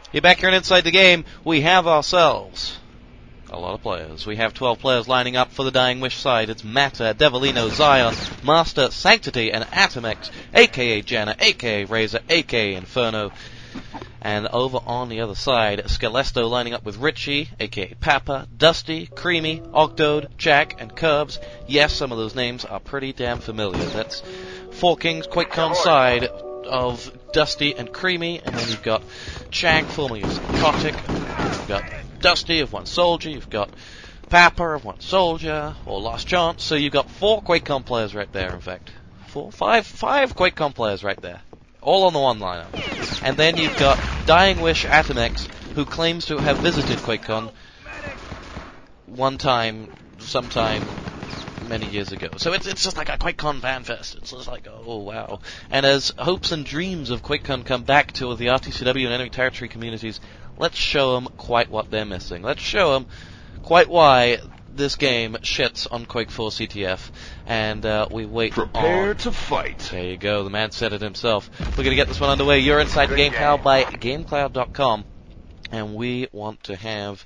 You're back here and inside the game. We have ourselves a lot of players. We have 12 players lining up for the Dying Wish side. It's Matter, Devilino, Zion, Master, Sanctity, and Atomex, a.k.a. Janna, a.k.a. Razor, a.k.a. Inferno. And over on the other side, Skelesto lining up with Richie, a.k.a. Papa, Dusty, Creamy, Ogdode, Jack, and Curbs. Yes, some of those names are pretty damn familiar. That's Four Kings QuakeCon side of Dusty and Creamy, and then you've got Jack, formerly of Psychotic. You've got Dusty of One Soldier. You've got Papa of One Soldier, or Last Chance. So you've got 4 QuakeCon players right there, in fact. Five QuakeCon players right there. All on the one lineup. And then you've got Dying Wish Atomex, who claims to have visited QuakeCon one time, sometime, many years ago. So it's just like a QuakeCon fan fest. It's just like, oh wow. And as hopes and dreams of QuakeCon come back to the RTCW and Enemy Territory communities, let's show them quite what they're missing. Let's show them quite why this game shits on Quake 4 CTF, and we wait. Prepare to fight. There you go, the man said it himself. We're going to get this one underway. You're inside GameCloud by GameCloud.com, and we want to have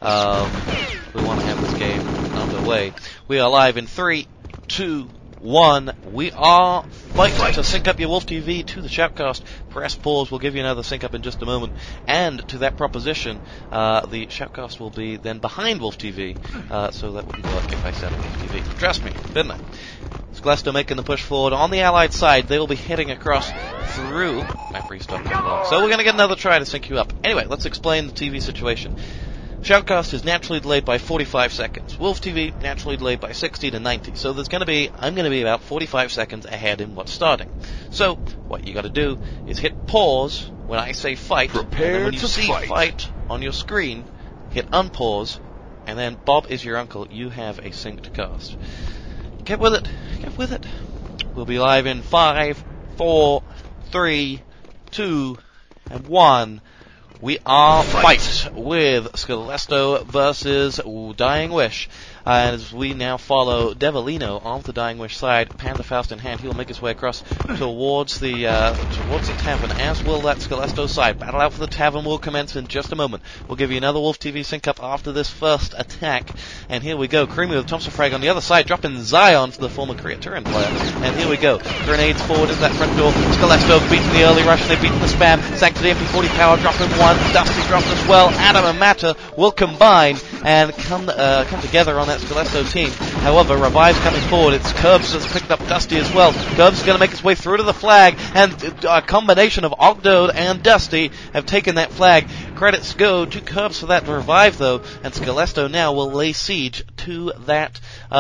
this game underway. We are live in 3, 2, 1. We are fight to sync up your Wolf TV to the Shoutcast. Press pause. We'll give you another sync up in just a moment. And to that proposition, the Shoutcast will be then behind Wolf TV, so that wouldn't work if I said Wolf TV. Trust me, didn't I? Skelesto making the push forward. On the Allied side, they will be heading across through map restart. So we're going to get another try to sync you up. Anyway, let's explain the TV situation. Shoutcast is naturally delayed by 45 seconds. Wolf TV naturally delayed by 60 to 90. So I'm going to be about 45 seconds ahead in what's starting. So what you got to do is hit pause when I say fight. Prepare and then when you to see fight on your screen, hit unpause, and then Bob is your uncle. You have a synced cast. Get with it. Get with it. We'll be live in 5, 4, 3, 2, and 1. We are fight with Skelesto versus Dying Wish. As we now follow Devilino on the Dying Wish side, Panda Faust in hand, he will make his way across towards the tavern, as will that Skelesto side. Battle out for the tavern will commence in just a moment. We'll give you another Wolf TV sync up after this first attack. And here we go, Creamy with Thompson Frag on the other side, dropping Zion for the former Korea Turin player. And here we go, grenades forward into that front door. Skelesto beating the early rush, they've beaten the spam. Sanctity MP40 power dropping 1, Dusty dropped as well. Adam and Matter will combine and come together on that Skelesto team. However, Revive's coming forward. It's Curbs has picked up Dusty as well. Curbs is going to make his way through to the flag, and a combination of Ogdode and Dusty have taken that flag. Credits go to Curbs for that revive, though, and Skelesto now will lay siege to that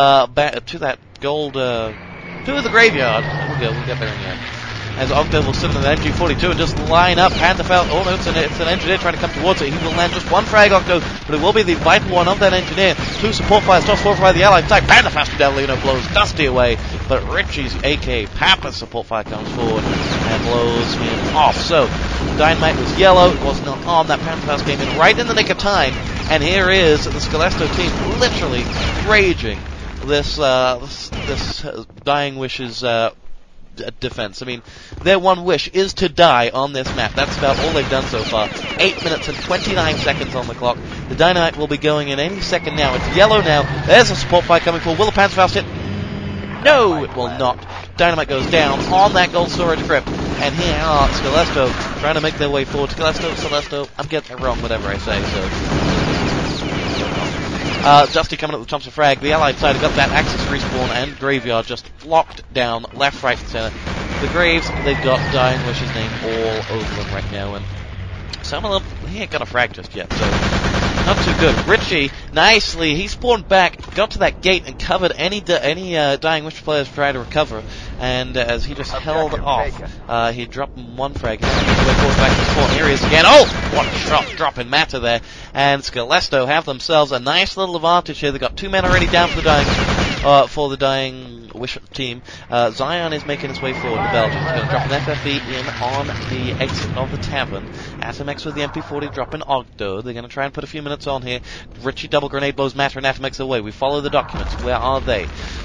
gold to the graveyard. We'll get there in the end. As Ogdode will sit in an MG42 and just line up. Pantherfell, oh no, it's an engineer trying to come towards it. He will land just one frag, Ogdode, but it will be the vital one of that engineer. 2 support fires, toss forward by the Allied side. Pantherfell, Devilino blows Dusty away, but Richie's AK Papa's support fire comes forward and blows him off. So, Dynamite was yellow, it was not on. That Pantherfell came in right in the nick of time, and here is the Skelesto team literally raging this Dying Wish's defense. I mean, their one wish is to die on this map. That's about all they've done so far. 8 minutes and 29 seconds on the clock. The Dynamite will be going in any second now. It's yellow now. There's a support fire coming forward. Will the Panzerfaust hit? No, it will not. Dynamite goes down on that gold storage crypt. And here are Skelesto trying to make their way forward. Skelesto, I'm getting it wrong whatever I say, so... Dusty coming up with Thompson Frag. The Allied side have got that Axis respawn and Graveyard just locked down left, right, and center. The Graves, they've got Dying Wish's name all over them right now, and some of them, he ain't got a frag just yet, so not too good. Richie, nicely, he spawned back, got to that gate and covered any Dying Wish players trying to recover, and as he just held off, he dropped one frag, and then back to spawn. Here he is again. Oh! What a shot dropping Matter there. And Skelesto have themselves a nice little advantage here. They've got 2 men already down for the Dying Wish team. Zion is making his way forward to Belgium. He's going to drop an FFE in on the exit of the tavern. Atomex with the MP40 dropping Ogdode. They're going to try and put a few minutes on here. Richie double grenade blows Matter and Atomex away. We follow the documents. Where are they?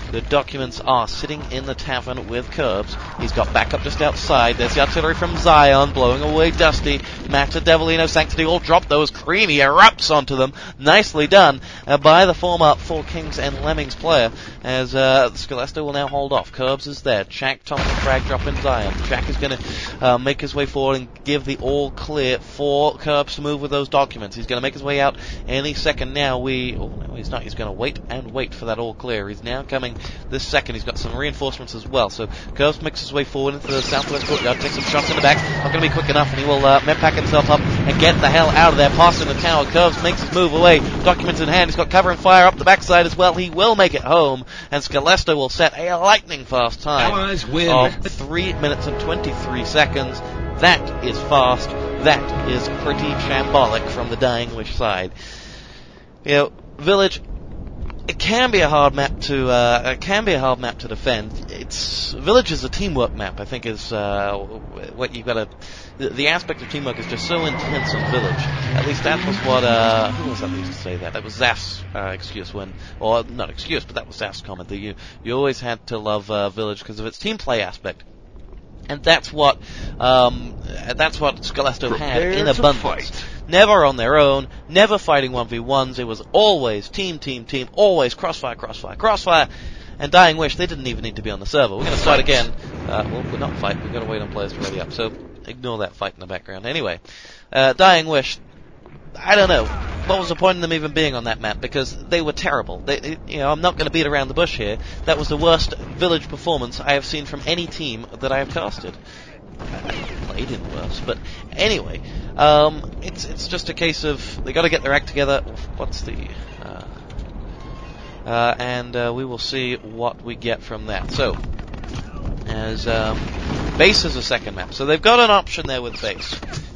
The documents are sitting in the tavern with Curbs. He's got backup just outside. There's the artillery from Zion blowing away Dusty. Matt to Devilino, Sanctity all drop those. Creamy erupts onto them. Nicely done by the former Four Kings and Lemmings player, as Scholesto will now hold off. Curbs is there. Jack Thompson frag drop in Zion. Jack is going to make his way forward and give the all clear for Curbs to move with those documents. He's going to make his way out any second now. No, he's not. He's going to wait and wait for that all clear. He's now coming this second. He's got some reinforcements as well. So Curbs makes his way forward into the southwest courtyard, takes some shots in the back. Not going to be quick enough, and he will medpack himself up and get the hell out of there. Passing the tower. Curbs makes his move away. Documents in hand. He's got cover and fire up the backside as well. He will make it home, and Scholesto will set a lightning fast time of 3 minutes and 23 seconds. That is fast. That is pretty shambolic from the Dying Wish side. You know, Village, it can be a hard map to defend. Village is a teamwork map, I think, is what you've got to. The aspect of teamwork is just so intense on Village. At least that was what who was that who used to say that? That was Zaf's excuse when, or not excuse, but that was Zaf's comment that you always had to love Village because of its team play aspect. And that's what Scholesto had in abundance. Never on their own, never fighting 1v1s. It was always team, always crossfire. And Dying Wish, they didn't even need to be on the server. We're going to start again. We're not fight. We've got to wait on players to ready up. So ignore that fight in the background. Anyway, Dying Wish, I don't know. What was the point of them even being on that map? Because they were terrible. I'm not going to beat around the bush here. That was the worst Village performance I have seen from any team that I have casted. I played in worse, but anyway, it's just a case of they got to get their act together. What's the and we will see what we get from that. So, as base is a second map, so they've got an option there with base.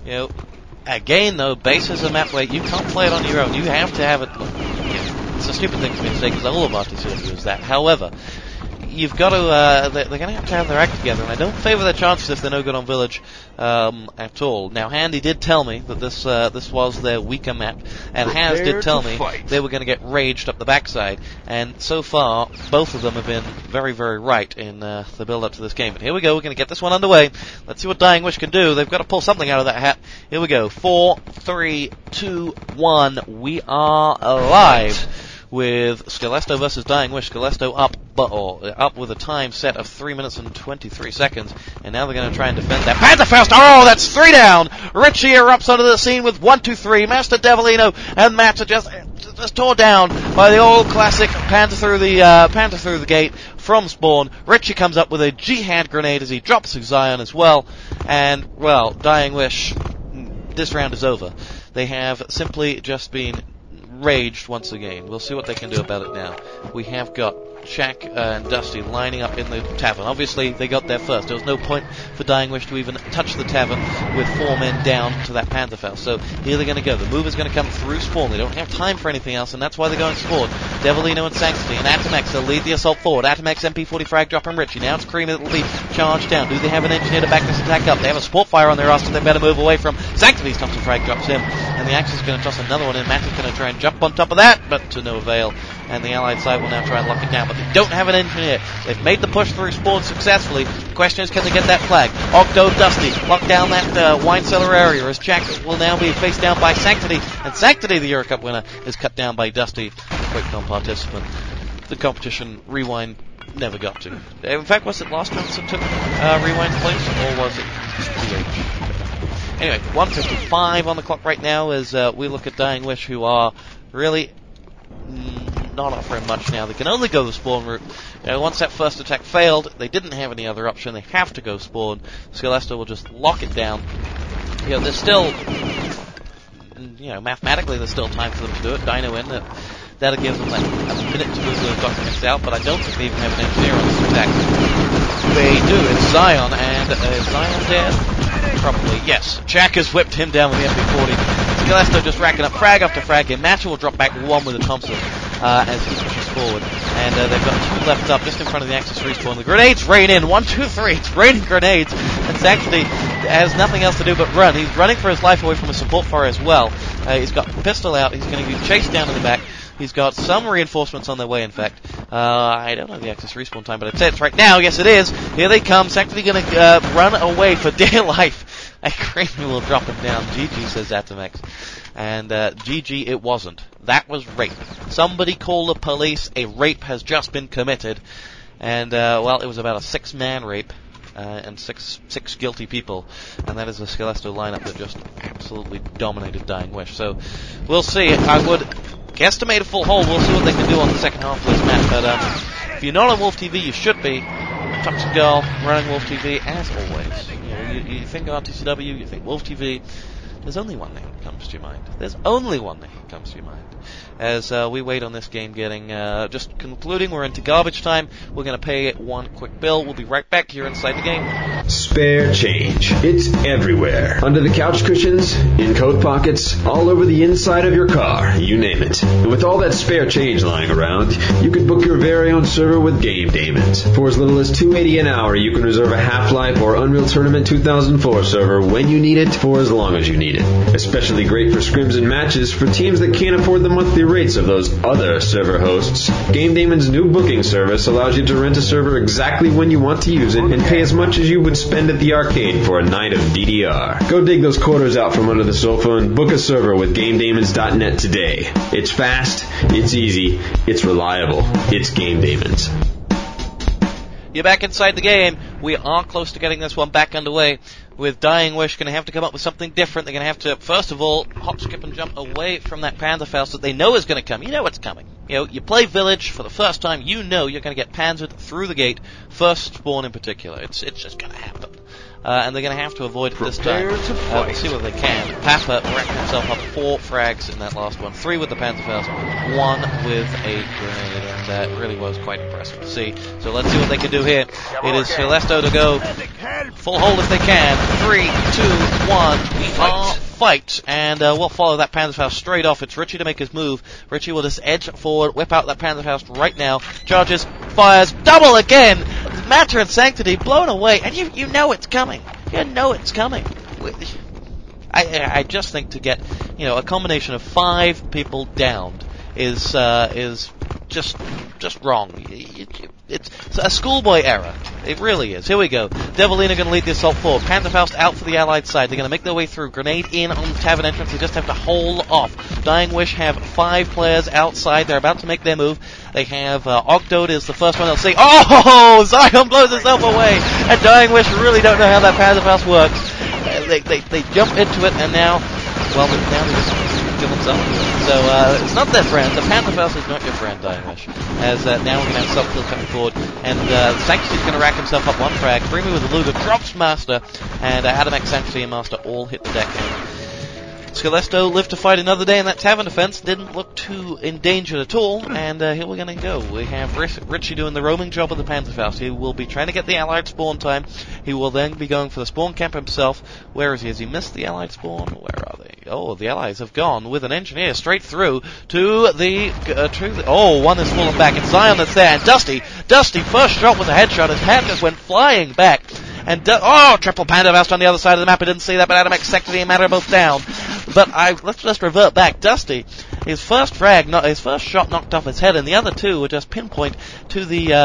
Again though, base is a map where you can't play it on your own. You have to have it. It's a stupid thing for me to say because all of our teams sort of use that. However, you've got to, they're going to have their act together, and I don't favour their chances if they're no good on Village at all. Now, Handy did tell me that this was their weaker map, and Haz did tell me they were going to get raged up the backside, and so far, both of them have been very, very right in the build-up to this game. But here we go, we're going to get this one underway. Let's see what Dying Wish can do. They've got to pull something out of that hat. Here we go. 4, 3, 2, 1. We are alive. With Scholesto versus Dying Wish. Scholesto up with a time set of 3 minutes and 23 seconds, and now they're going to try and defend that. Pantherfaust! Oh, that's 3 down! Richie erupts onto the scene with 1, 2, 3. Master Devilino and Matt are just tore down by the old classic Panther through the gate from spawn. Richie comes up with a G-hand grenade as he drops Zion as well, and, well, Dying Wish, this round is over. They have simply just been raged once again. We'll see what they can do about it now. We have got Shaq and Dusty lining up in the tavern. Obviously, they got there first. There was no point for Dying Wish to even touch the tavern with 4 men down to that Pantherfell. So here they're going to go. The move is going to come through spawn. They don't have time for anything else, and that's why they're going spawn. Devilino and Sanctity and Atomex, they'll lead the assault forward. Atomex, MP40 frag drop and Richie. Now it's Creamy that will be charged down. Do they have an engineer to back this attack up? They have a sport fire on their ass that they better move away from. Sanctity's Thompson frag drops him, and the Axis is going to toss another one in. Matt is going to try and jump on top of that, but to no avail. And the Allied side will now try and lock it down, but they don't have an engineer. They've made the push through spawn successfully. The question is, can they get that flag? Octo Dusty lock down that wine cellar area as Jack will now be faced down by Sanctity, and Sanctity, the Eurocup winner, is cut down by Dusty, QuakeCon participant. The competition Rewind never got to. In fact, was it last chance that took Rewind's place, or was it PH? Anyway, 1:55 on the clock right now as we look at Dying Wish, who are really not offering much now. They can only go the spawn route. Once that first attack failed, they didn't have any other option. They have to go spawn. Scholesto will just lock it down. There's still, mathematically there's still time for them to do it. Dino in, that'll give them a minute to move those documents out, but I don't think they even have an engineer on this attack. They do. It's Zion, and is Zion dead? Probably, yes. Jack has whipped him down with the MP40. Scholesto just racking up frag after frag here. Matcher will drop back one with a Thompson as he pushes forward. And they've got 2 left up just in front of the Axis respawn. The grenades rain in. 1, 2, 3. It's raining grenades. And Sanctity has nothing else to do but run. He's running for his life away from a support fire as well. He's got the pistol out. He's going to be chased down in the back. He's got some reinforcements on their way, in fact. I don't know the Axis respawn time, but I'd say it's right now. Yes, it is. Here they come. Sanctity going to run away for dear life. A Kramer will drop him down. GG, says Atomex. And GG, it wasn't. That was rape. Somebody call the police. A rape has just been committed. And, well, it was about a 6-man rape. And six guilty people, and that is the Skelesto lineup that just absolutely dominated Dying Wish. So, we'll see. I would guesstimate a full hold. We'll see what they can do on the second half of this match. But if you're not on Wolf TV, you should be. Toxic Girl, running Wolf TV, as always. You think RTCW, you think Wolf TV. There's only one name that comes to your mind. There's only one name that comes to your mind. As we wait on this game getting, just concluding, we're into garbage time. We're going to pay one quick bill. We'll be right back here inside the game. Spare change. It's everywhere. Under the couch cushions, in coat pockets, all over the inside of your car, you name it. And with all that spare change lying around, you can book your very own server with Game Demons. For as little as $2.80 an hour, you can reserve a Half-Life or Unreal Tournament 2004 server when you need it for as long as you need it. Especially great for scrims and matches for teams that can't afford the monthly rates of those other server hosts. Game Damon's new booking service allows you to rent a server exactly when you want to use it and pay as much as you would spend at the arcade for a night of DDR. Go dig those quarters out from under the sofa and book a server with GameDamons.net today. It's fast, it's easy, it's reliable. It's Game Damons. You're back inside the game. We are close to getting this one back underway. With Dying Wish going to have to come up with something different. They're going to have to, first of all, hop, skip, and jump away from that Panzerfaust that they know is going to come. You know it's coming. You know, you play Village for the first time, you know you're going to get panzered through the gate, first spawn in particular. It's just going to happen. And they're going to have to avoid it this time. We'll see what they can. Papa racked himself up 4 frags in that last one. 3 with the Panzerfaust, 1 with a grenade, and that really was quite impressive to see. So let's see what they can do here. It is Skelesto to go full hold if they can. 3, 2, 1, fight. And we'll follow that Panzerfaust straight off. It's Richie to make his move. Richie will just edge forward, whip out that Panzerfaust right now. Charges, fires, double again! Matter and Sanctity blown away, and you know it's coming. You know it's coming. I just think to get, you know, a combination of 5 people downed is just wrong. It's a schoolboy error. It really is. Here we go. Devilina going to lead the assault forward. Panzerfaust out for the Allied side. They're going to make their way through. Grenade in on the tavern entrance. They just have to hold off. Dying Wish have 5 players outside. They're about to make their move. They have Ogdode is the first one they'll see. Oh! Zion blows himself away. And Dying Wish really don't know how that Panzerfaust works. They jump into it, and now they just kill themselves. So it's not their friend. The Panzerfaust is not your friend, Dying Wish. As now we're going to have self-kill coming forward. And Sanctity's going to rack himself up 1 frag. Freeman with the Luger drops Master. And Adamex, Sanctity, and Master all hit the deck. Skelesto lived to fight another day in that tavern defense. Didn't look too endangered at all. And here we're going to go. We have Richie doing the roaming job of the Panzerfaust. He will be trying to get the Allied spawn time. He will then be going for the spawn camp himself. Where is he? Has he missed the Allied spawn? Where are they? Oh, the Allies have gone with an engineer straight through to the one has fallen back. It's Zion that's there. And Dusty, first shot was a headshot. His head just went flying back. And triple Panzerfaust on the other side of the map. I didn't see that, but Adamex, Sanctity, and Matter are both down. But let's just revert back. Dusty, his first shot knocked off his head, and the other 2 were just pinpoint to the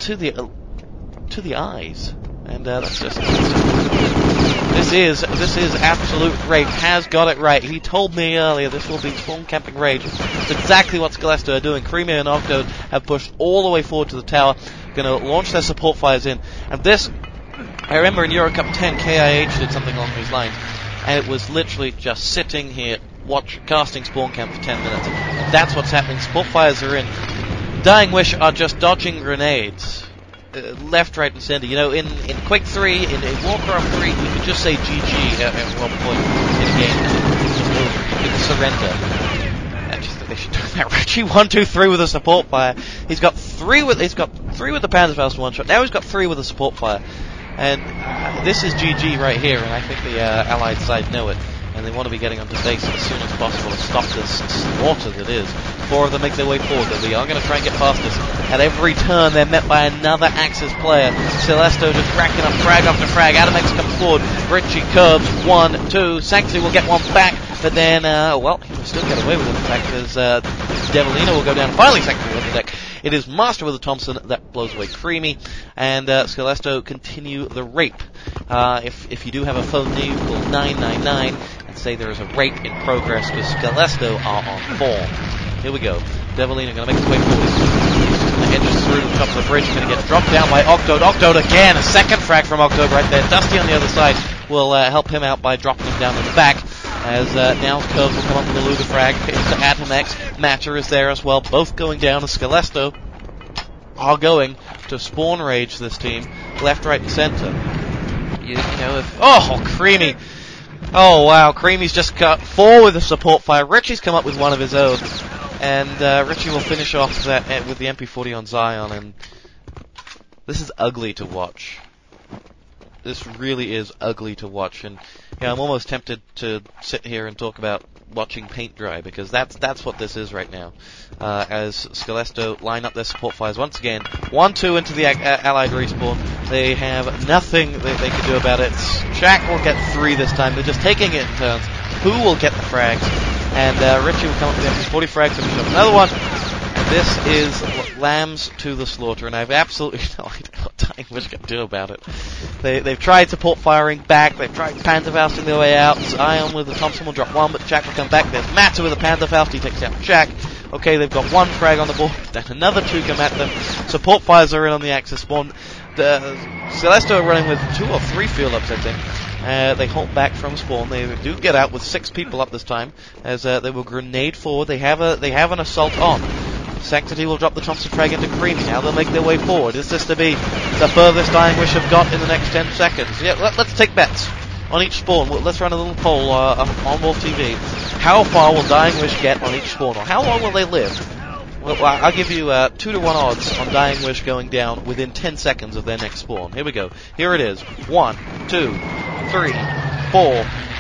eyes. And that's just. This is absolute rage. Has got it right. He told me earlier this will be spawn camping rage. It's exactly what Skelesto are doing. Creamy and Ogdode have pushed all the way forward to the tower. Going to launch their support fires in, and this. I remember in Eurocup 10, KIH did something along these lines, and it was literally just sitting here, casting spawn camp for 10 minutes. That's what's happening. Support fires are in. Dying Wish are just dodging grenades. Left, right, and center. You know, in Quake 3, in Warcraft 3, you could just say GG at one point in a game, and it's just over. You can surrender. I just think they should do that. Richie 1, 2, 3 with a support fire. He's got 3 with the Panzerfaust one shot. Now he's got 3 with a support fire. And this is GG right here, and I think the Allied side know it. And they want to be getting onto base as soon as possible to stop this slaughter that is. 4 of them make their way forward, but they are going to try and get past us. At every turn, they're met by another Axis player. Celeste just racking up frag after frag. Adamex comes forward. Richie curbs 1, 2. Sanctity will get 1 back, but then, he will still get away with it, in fact, because Devilina will go down. Finally, Sanctity with the deck. It is Master with a Thompson that blows away Creamy, and Scalesto continue the rape. If you do have a phone near you, call 999 and say there is a rape in progress, because Scalesto are on form. Here we go. Devilino going to make his way forward. Edges through the top of the bridge, going to get dropped down by Octode. Octode again, a second frag from Octode right there. Dusty on the other side will help him out by dropping him down in the back. As now Curves will come up with a Luger frag into Atomex. Matter is there as well, both going down as Scalesto are going to spawn rage this team, left, right, and center. You know, Creamy. Oh wow, Creamy's just cut 4 with a support fire. Richie's come up with one of his own. And Richie will finish off that with the MP40 on Zion, and this is ugly to watch. This really is ugly to watch, and I'm almost tempted to sit here and talk about watching paint dry, because that's what this is right now. As Scalesto line up their support fires once again, 1-2 into the Allied respawn. They have nothing they can do about it. Shaq will get 3 this time. They're just taking it in turns. Who will get the frags? And Richie will come up with the 40 frags and pick up another one. And this is lambs to the slaughter, and I have absolutely no idea what Dying Wish can do about it. They've tried support firing back, they've tried Panzerfausting their way out. Zion with the Thompson will drop 1, but Jack will come back. There's Matter with a Panzerfaust, he takes out Jack. Okay, they've got 1 frag on the board, then another 2 come at them. Support fires are in on the Axis spawn. Scalesto are running with 2 or 3 field ups, I think. They hold back from spawn. They do get out with 6 people up this time, as they will grenade forward. They have an assault on. Sanctity will drop the Thompson frag into Creamy. Now they'll make their way forward. Is this to be the furthest Dying Wish have got in the next 10 seconds? Yeah, let's take bets on each spawn. Let's run a little poll on Wolf TV. How far will Dying Wish get on each spawn, or how long will they live? Well, I'll give you 2-1 odds on Dying Wish going down within 10 seconds of their next spawn. Here we go. Here it is. 1, 2, 3, 4,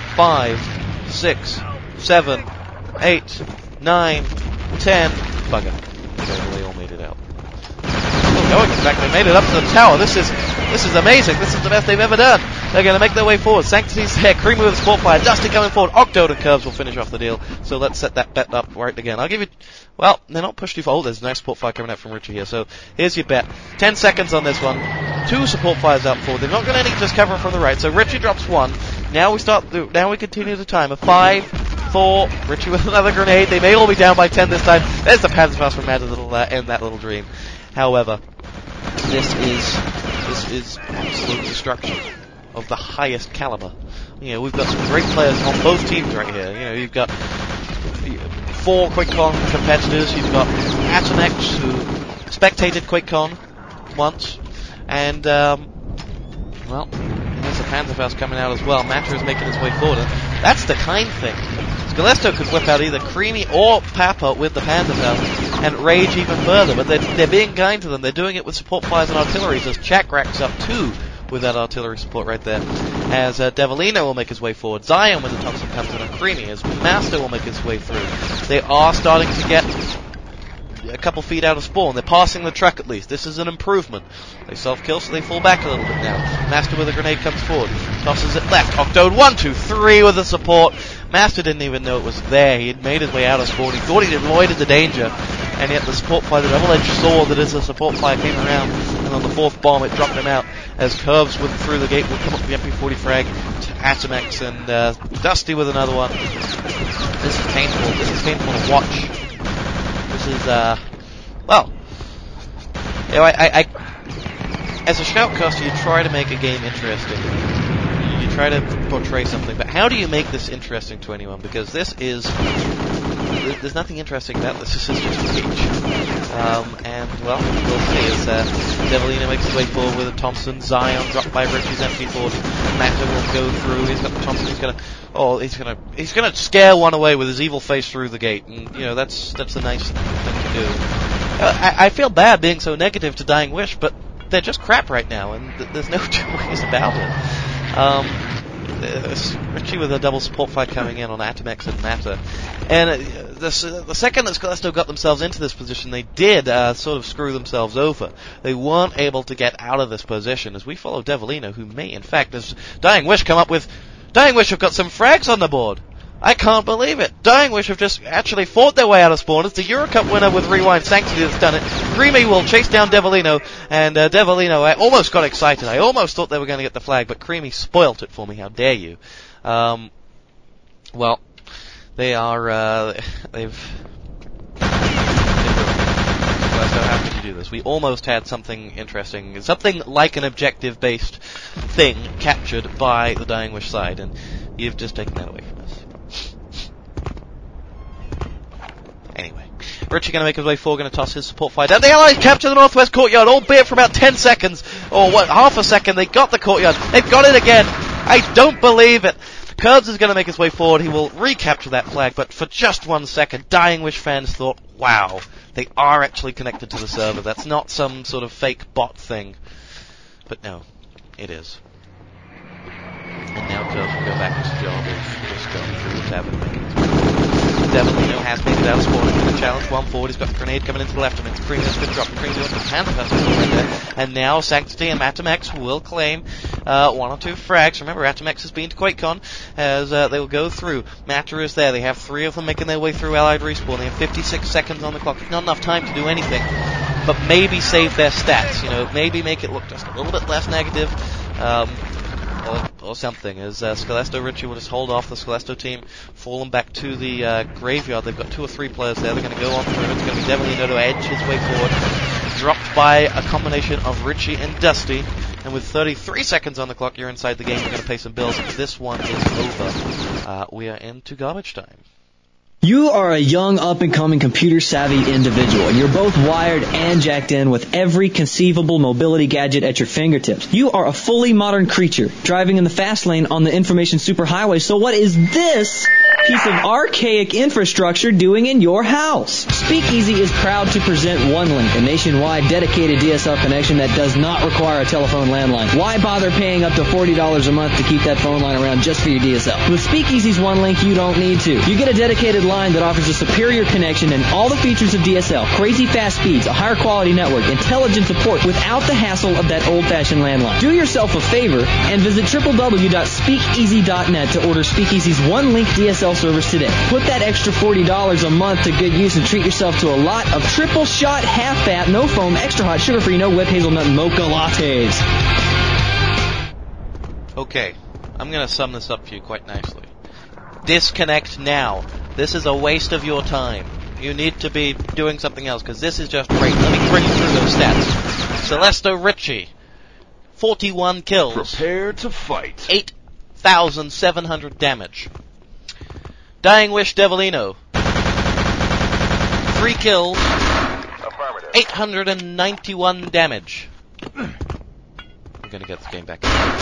5, 6, 7, 8, 9, 10. Bugger. They all made it out. Still going, in fact, they made it up to the tower. This is amazing. This is the best they've ever done. They're going to make their way forward. Sanctity's there. Creamy with a sport fire. Dusty coming forward. Octode and Curves will finish off the deal. So let's set that bet up right again. I'll give you... Well, they're not pushed too far. Oh, there's a nice support fire coming out from Richie here. So here's your bet. 10 seconds on this one. 2 support fires out forward. They're not going to need just cover from the right. So Richie drops 1. Now we continue the timer. 5, 4. Richie with another grenade. They may all be down by 10 this time. There's the Panzerfaust from Matter that'll end that little dream. However, this is absolute destruction of the highest caliber. We've got some great players on both teams right here. You've got 4 QuakeCon competitors. You've got Atomex, who spectated QuakeCon once, and there's the Panzerfaust coming out as well. Matter is making his way forward. That's the kind thing. Scalesto could whip out either Creamy or Papa with the Panzerfaust and rage even further, but they're being kind to them. They're doing it with support fires and artillery, as Chak racks up 2 with that artillery support right there. As Devilino will make his way forward. Zion with the Thompson comes in on Creamy, as Master will make his way through. They are starting to get a couple feet out of spawn. They're passing the truck at least. This is an improvement. They self-kill, so they fall back a little bit now. Master with a grenade comes forward. Tosses it left. Octode 1, 2, 3 with the support. Master didn't even know it was there. He had made his way out of spawn. He thought he'd avoided the danger. And yet the support fire, the double-edged sword that is a support fire, came around. And on the 4th bomb, it dropped him out. As Curves through the gate will come up with the MP40 frag to Atomex, and Dusty with another one. This is painful. This is painful to watch. This is, as a shoutcaster, you try to make a game interesting. You try to portray something, but how do you make this interesting to anyone? Because there's nothing interesting about this. This is just rage. We'll see as Devilino makes his way forward with a Thompson. Zion dropped by Richie's MP40. Matter will go through. He's got the Thompson. He's gonna scare one away with his evil face through the gate, and that's the nice thing to do. I feel bad being so negative to Dying Wish, but they're just crap right now, and there's no two ways about it. Richie with a double support fight coming in on Atomex and Matter. And the second that Scalesto got themselves into this position, they did sort of screw themselves over. They weren't able to get out of this position, as we follow Devilino, who may, in fact, as Dying Wish come up with... Dying Wish have got some frags on the board. I can't believe it. Dying Wish have just actually fought their way out of spawn. It's the Eurocup winner with Rewind Sanctity that's done it. Creamy will chase down Devilino, and Devilino, I almost got excited. I almost thought they were going to get the flag, but Creamy spoilt it for me. How dare you? Well, they are, they've so how could you do this? We almost had something interesting, something like an objective-based thing captured by the Dying Wish side, and you've just taken that away from us. Anyway, Richie going to make his way forward, going to toss his support fire down. The Allies capture the northwest courtyard, albeit for about 10 seconds, or half a second. They got the courtyard. They've got it again. I don't believe it. Curbs is going to make his way forward. He will recapture that flag, but for just 1 second, Dying Wish fans thought, wow, they are actually connected to the server. That's not some sort of fake bot thing. But no, it is. And now Curbs will go back to his job of just going through the tavern and making his way forward. Devilino has made it out of spawn. He's going to challenge one forward. He's got the grenade coming into the left of him. It's Creamy's good drop. Creamy wants the Panther Fest right there. And now Sanctity and Atomex will claim 1 or 2 frags. Remember, Atomex has been to QuakeCon as they will go through. Matter is there. They have 3 of them making their way through Allied respawn. They have 56 seconds on the clock. Not enough time to do anything, but maybe save their stats. You know, maybe make it look just a little bit less negative. Or something, as Scalesto Richie will just hold off the Scalesto team, fall them back to the graveyard. They've got 2 or 3 players there. They're going to go on through. It's going to be Devilino to edge his way forward. Dropped by a combination of Richie and Dusty. And with 33 seconds on the clock, you're inside the game. You're going to pay some bills. This one is over. We are into garbage time. You are a young, up-and-coming, computer-savvy individual, and you're both wired and jacked in with every conceivable mobility gadget at your fingertips. You are a fully modern creature, driving in the fast lane on the information superhighway, so what is this piece of archaic infrastructure doing in your house? Speakeasy is proud to present OneLink, a nationwide dedicated DSL connection that does not require a telephone landline. Why bother paying up to $40 a month to keep that phone line around just for your DSL? With Speakeasy's OneLink, you don't need to. You get a dedicated line that offers a superior connection and all the features of DSL, crazy fast speeds, a higher quality network, intelligent support without the hassle of that old-fashioned landline. Do yourself a favor and visit www.speakeasy.net to order Speakeasy's OneLink DSL service today. Put that extra $40 a month to good use and treat yourself to a lot of triple shot, half fat, no foam, extra hot, sugar-free, no whip, hazelnut, mocha lattes. Okay, I'm going to sum this up for you quite nicely. Disconnect now. This is a waste of your time. You need to be doing something else, because this is just great. Let me bring you through those stats. Scalesto Richie, 41 kills. Prepare to fight. 8,700 damage. Dying Wish Devilino, 3 kills, 891 damage. I'm going to get this game back.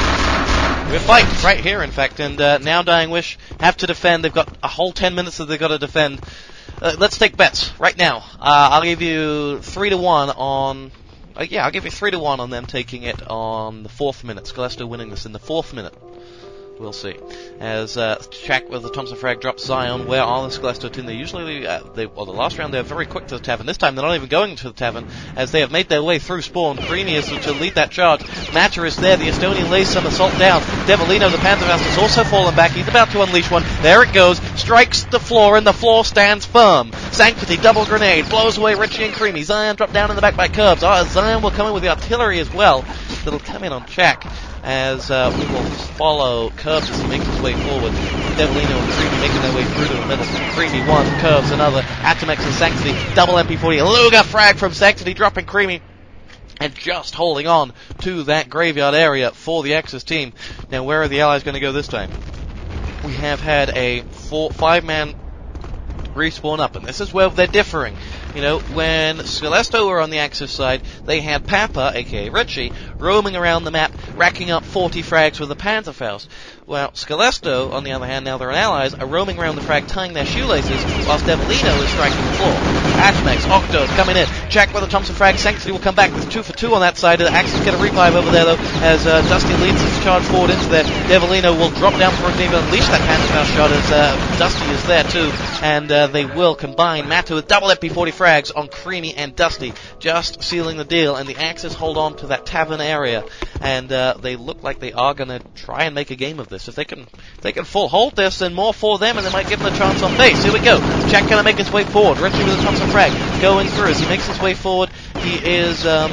We're fighting right here, in fact, and now Dying Wish have to defend. They've got a whole 10 minutes that they've got to defend. Let's take bets right now. I'll give you 3-1 on... I'll give you 3-1 on them taking it on the 4th minute. Scalesto winning this in the 4th minute. We'll see. As Shaq with the Thompson Frag drops Zion, where are the Scalesto team? They usually, the last round they were very quick to the tavern. This time they're not even going to the tavern, as they have made their way through spawn. Creamy is to lead that charge. Matter is there. The Estonian lays some assault down. Devilino, the Pantherfast, has also fallen back. He's about to unleash one. There it goes. Strikes the floor, and the floor stands firm. Sanctity, double grenade, blows away Richie and Creamy. Zion dropped down in the back by Curbs. Zion will come in with the artillery as well. That'll come in on Shaq. As we will follow Curbs as he makes his way forward. Devilino and Creamy making their way through to the middle. Creamy 1, Curbs another. Atomex and Sanctity, double MP40. Luga frag from Sanctity, dropping Creamy. And just holding on to that graveyard area for the Axis team. Now, where are the Allies going to go this time? We have had a 5-man respawn up, and this is where they're differing. You know, when Scalesto were on the Axis side, they had Papa, aka Richie, roaming around the map, racking up 40 frags with the Pantherfaust. Well, Scalesto, on the other hand, now they're allies, are roaming around the frag, tying their shoelaces, whilst Devilino is striking the floor. Atomex, Octo coming in. Jack with a Thompson frag. Sanctity will come back with 2 for 2 on that side. The Axis get a revive over there, though, as Dusty leads his charge forward into there. Devilino will drop down for a maybe unleash that Pantherfaust shot as Dusty is there, too. And they will combine Matter with double MP40 frags on Creamy and Dusty, just sealing the deal. And the Axis hold on to that tavern area, and they look like they are going to try and make a game of this. If they can full hold this, then more for them, and they might give them a chance on base. Here we go. Jack going to make his way forward. Richie with a Thompson frag going through as he makes his way forward, He is I'm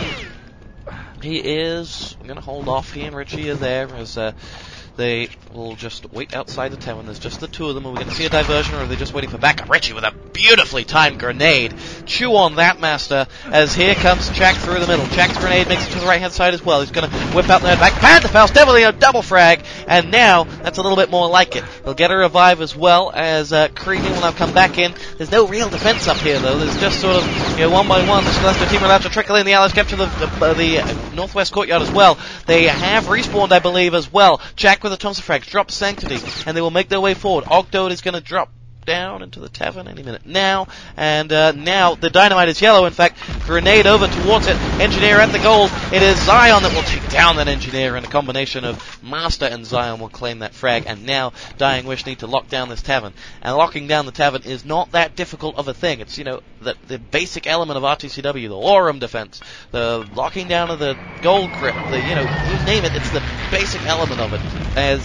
going to hold off. He and Richie are there as they will just wait outside the tavern. There's just the two of them. Are we going to see a diversion, or are they just waiting for backup? Richie with a beautifully timed grenade. Chew on that, Master, as here comes Jack through the middle. Jack's grenade makes it to the right-hand side as well. He's going to whip out the back. Panther Faust, Devilino, double frag, and now that's a little bit more like it. They'll get a revive as well, as Creamy will now come back in. There's no real defense up here, though. There's just sort of, one by one, the Celestial team are allowed to trickle in. The allies capture the northwest courtyard as well. They have respawned, I believe, as well. Jack with a Thompson frag drops Sanctity, and they will make their way forward. Ogdode is going to drop down into the tavern any minute now, and now the dynamite is yellow. In fact, grenade over towards it. Engineer at the gold. It is Zion that will take down that Engineer, and a combination of Master and Zion will claim that frag. And now Dying Wish need to lock down this tavern, and locking down the tavern is not that difficult of a thing. It's the basic element of RTCW, the Lorem defense, the locking down of the gold crypt, you name it. It's the basic element of it. As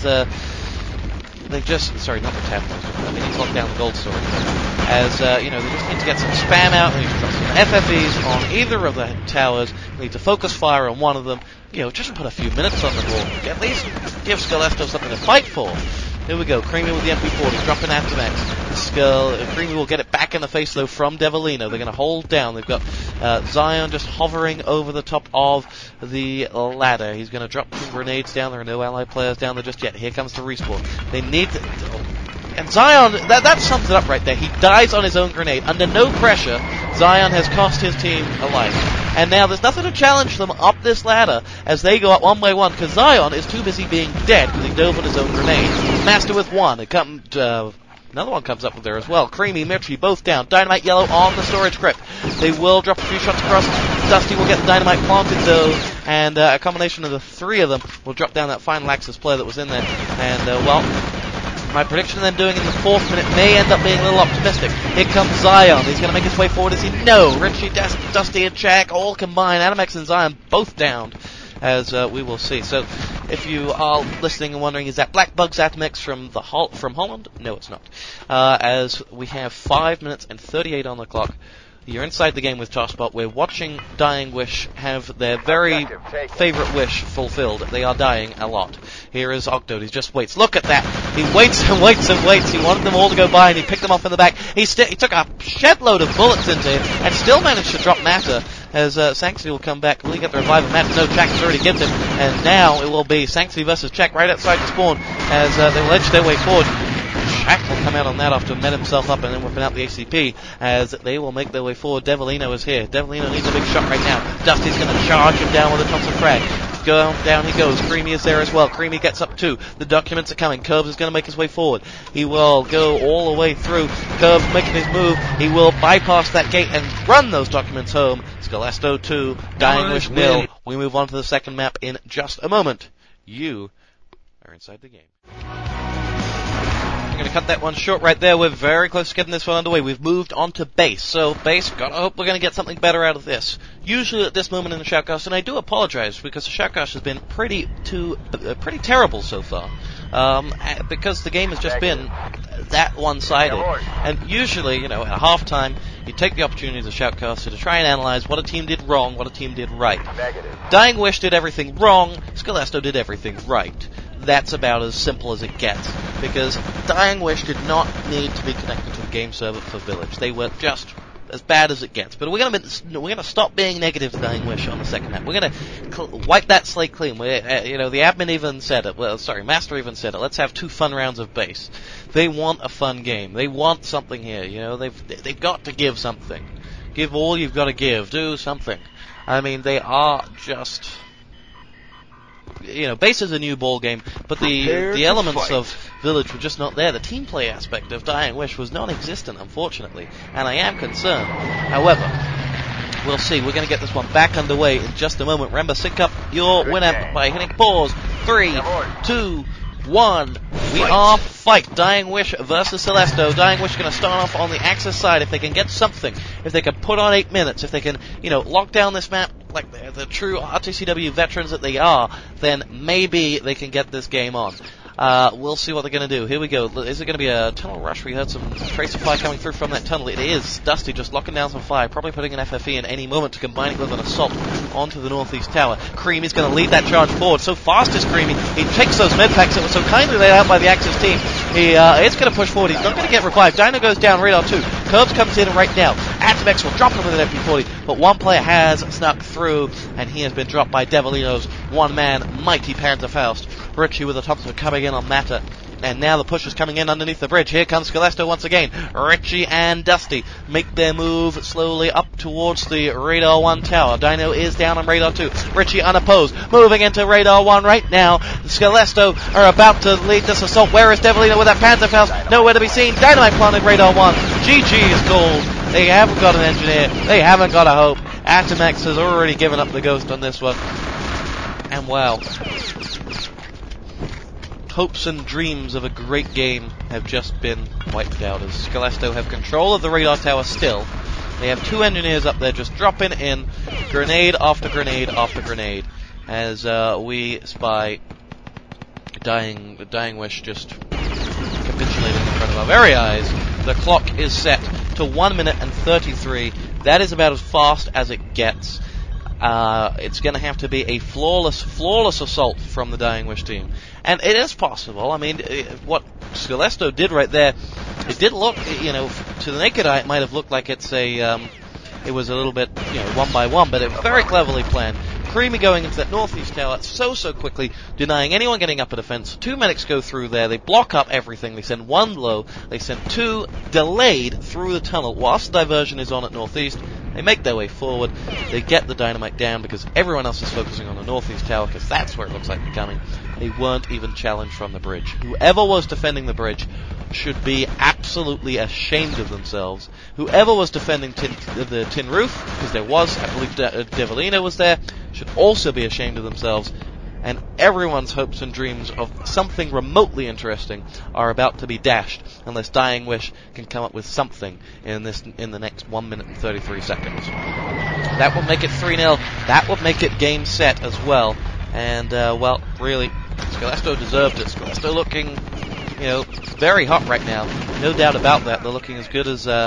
not the tavern. I mean, he's locked down the gold storage. As, they just need to get some spam out. They need to drop some FFEs on either of the towers. They need to focus fire on one of them. Just put a few minutes on the board. At least give Skull something to fight for. Here we go. Creamy with the MP40. Dropping after Max. Creamy will get it back in the face, though, from Devilino. They're going to hold down. They've got Zion just hovering over the top of the ladder. He's going to drop some grenades down. There are no allied players down there just yet. Here comes the respawn. They need to... And Zion, that sums it up right there. He dies on his own grenade. Under no pressure, Zion has cost his team a life. And now there's nothing to challenge them up this ladder as they go up one by one, because Zion is too busy being dead because he dove on his own grenade. Master with one. Another one comes up with there as well. Creamy, Mitchie, both down. Dynamite yellow on the storage crypt. They will drop a few shots across. Dusty will get the dynamite planted though, and a combination of the three of them will drop down that final Axis player that was in there. And, my prediction then doing in the 4th minute may end up being a little optimistic. Here comes Zion. He's going to make his way forward. No, Richie, Dusty, and Jack all combined. Animex and Zion both downed, as we will see. So, if you are listening and wondering, is that Black Bugs Atomex from Holland? No, it's not. As we have 5 minutes and 38 on the clock. You're inside the game with Tosspot. We're watching Dying Wish have their very favorite wish fulfilled. They are dying a lot. Here is Ogdode. He just waits. Look at that. He waits and waits and waits. He wanted them all to go by, and he picked them off in the back. He took a shed load of bullets into him and still managed to drop Matter. As Sanctity will come back. Will he get the revive of Matter? No, Jack has already given him. And now it will be Sanctity versus Jack right outside the spawn as they will edge their way forward. Jack will come out on that after met himself up and then whipping out the ACP as they will make their way forward. Devilino is here. Devilino needs a big shot right now. Dusty's going to charge him down with a Thompson frag. Down he goes. Creamy is there as well. Creamy gets up too. The documents are coming. Curbs is going to make his way forward. He will go all the way through. Curbs making his move. He will bypass that gate and run those documents home. Skull 2, Dying Wish 0. We move on to the second map in just a moment. You are inside the game. I'm going to cut that one short right there. We're very close to getting this one underway. We've moved on to base. So, base, gotta hope we're going to get something better out of this. Usually at this moment in the shoutcast, and I do apologize because the shoutcast has been pretty terrible so far. Because the game has just been that one-sided. And usually, at halftime, you take the opportunity as a shoutcaster to try and analyze what a team did wrong, what a team did right. Dying Wish did everything wrong, Skull did everything right. That's about as simple as it gets, because Dying Wish did not need to be connected to the game server for Village. They were just as bad as it gets. But we're gonna stop being negative to Dying Wish on the second map. We're gonna wipe that slate clean. The admin even said it. Master even said it. Let's have 2 fun rounds of base. They want a fun game. They want something here. They've got to give something. Give all you've got to give. Do something. I mean, they are just. Base is a new ball game, but the elements of Village were just not there. The team play aspect of Dying Wish was non-existent, unfortunately, and I am concerned. However, we'll see. We're going to get this one back underway in just a moment. Remember, sync up your winner by hitting pause. 3, 2, 1. We are fight. Dying Wish versus Celesto. Dying Wish going to start off on the Axis side. If they can get something, if they can put on 8 minutes, if they can, lock down this map like the true RTCW veterans that they are, then maybe they can get this game on. We'll see what they're going to do. Here we go. Is it going to be a tunnel rush? We heard some tracer fire coming through from that tunnel. It is. Dusty just locking down some fire, probably putting an FFE in any moment to combine it with an assault onto the northeast tower. Creamy's going to lead that charge forward. So fast is Creamy. He takes those med packs that were so kindly laid out by the Axis team. He is going to push forward. He's not going to get revived. Dino goes down, Radar 2. Curbs comes in right now. Atomex will drop him with an MP40, but one player has snuck through, and he has been dropped by Devilino's one-man mighty Panzerfaust. Richie with the Thompson coming in on Matter. And now the push is coming in underneath the bridge. Here comes Scalesto once again. Richie and Dusty make their move slowly up towards the Radar 1 tower. Dino is down on Radar 2. Richie unopposed. Moving into Radar 1 right now. Scalesto are about to lead this assault. Where is Devilino with that Panzerfaust? Nowhere to be seen. Dynamite planted Radar 1. GG is called. They haven't got an engineer. They haven't got a hope. Atomex has already given up the ghost on this one. And wow. Hopes and dreams of a great game have just been wiped out as Scalesto have control of the radar tower still. They have 2 engineers up there just dropping in grenade after grenade after grenade as we spy Dying Wish just capitulating in front of our very eyes. The clock is set to 1 minute and 33. That is about as fast as it gets. It's going to have to be a flawless assault from the Dying Wish team. And it is possible. I mean, what Scalesto did right there, it did look, to the naked eye, it might have looked like it was a little bit, one by one, but it was very cleverly planned. Creamy going into that northeast tower so quickly, denying anyone getting up a defense. 2 medics go through there, they block up everything, they send 1 low, they send 2 delayed through the tunnel whilst the diversion is on at northeast. They make their way forward, they get the dynamite down because everyone else is focusing on the northeast tower because that's where it looks like they're coming. They weren't even challenged from the bridge. Whoever was defending the bridge should be absolutely ashamed of themselves. Whoever was defending the tin roof, because there was, I believe Devilino was there, should also be ashamed of themselves. And everyone's hopes and dreams of something remotely interesting are about to be dashed unless Dying Wish can come up with something in the next 1 minute and 33 seconds. That will make it 3-0. That will make it game set as well. And, really, Scalesto deserved it. Scalesto looking, very hot right now. No doubt about that. They're looking as good as,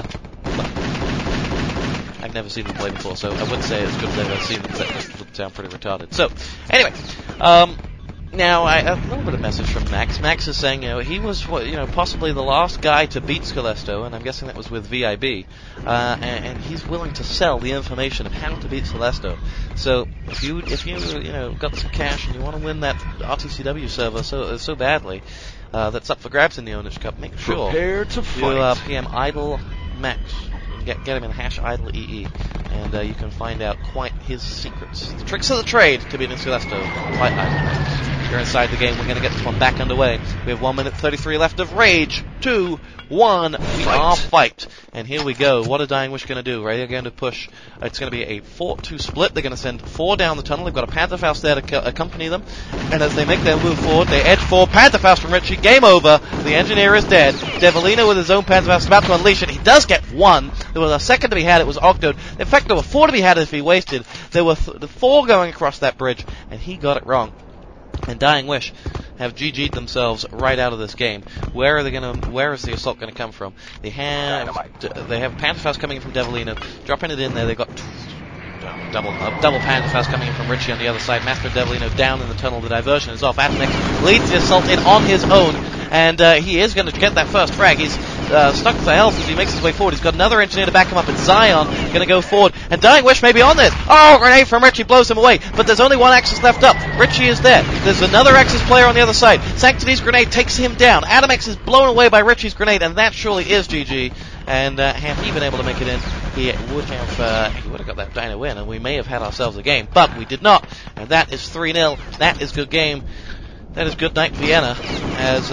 I've never seen them play before, so I wouldn't say as good as I've ever seen them. That just would sound pretty retarded. So, anyway, now a little bit of message from Max. Max is saying, he was, possibly the last guy to beat Scalesto, and I'm guessing that was with VIB, and he's willing to sell the information of how to beat Scalesto. So, if you got some cash and you want to win that RTCW server so badly, that's up for grabs in the Owners Cup, make sure Prepare to fight. you PM Idle Max. Get him in #IdleEE, and you can find out quite his secrets. The tricks of the trade to beating Scalesto by Idle. You're inside the game. We're going to get this one back underway. We have 1 minute 33 left of Rage. 2, 1, we are fight. And here we go. What are Dying Wish going to do? Right, they're going to push. It's going to be a 4-2 split. They're going to send 4 down the tunnel. They've got a Panzerfaust there to accompany them. And as they make their move forward, they edge forward. Panzerfaust from Richie. Game over. The engineer is dead. Devilino with his own Panzerfaust about to unleash it. He does get 1. There was a second to be had. It was Ogdoad. In fact, there were 4 to be had if he wasted. There were 4 going across that bridge, and he got it wrong. And Dying Wish have GG'd themselves right out of this game. Where is the assault going to come from? They have Panzerfaust coming in from Devilino, dropping it in there. They've got double Panzerfaust coming in from Richie on the other side. Master Devilino down in the tunnel. The diversion is off. Atomex leads the assault in on his own, and he is going to get that first frag. He's stuck to health as he makes his way forward. He's got another engineer to back him up, and Zion going to go forward. And Dying Wish may be on this. Oh, grenade from Richie blows him away. But there's only one Axis left up. Richie is there. There's another Axis player on the other side. Sanctity's grenade takes him down. Atomex is blown away by Richie's grenade, and that surely is GG. And had he been able to make it in, he would have got that Dino win, and we may have had ourselves a game. But we did not, and that is 3-0. That is good game. That is good night Vienna, as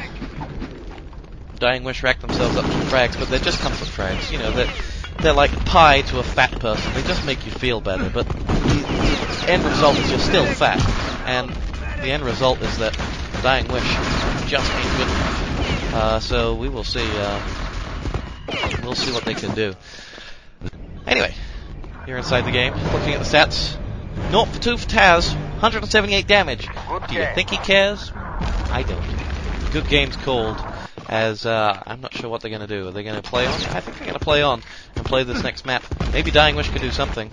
Dying Wish racked themselves up some frags, but they're just comfort frags. They're like pie to a fat person. They just make you feel better, but the end result is you're still fat, and the end result is that Dying Wish just ain't good enough. So we will see. We'll see what they can do. Anyway, here inside the game, looking at the stats. 0 for 2 for Taz, 178 damage. Do you think he cares? I don't. good games called, as I'm not sure what they're going to do. Are they going to play on? I think they're going to play on and play this next map. Maybe Dying Wish could do something.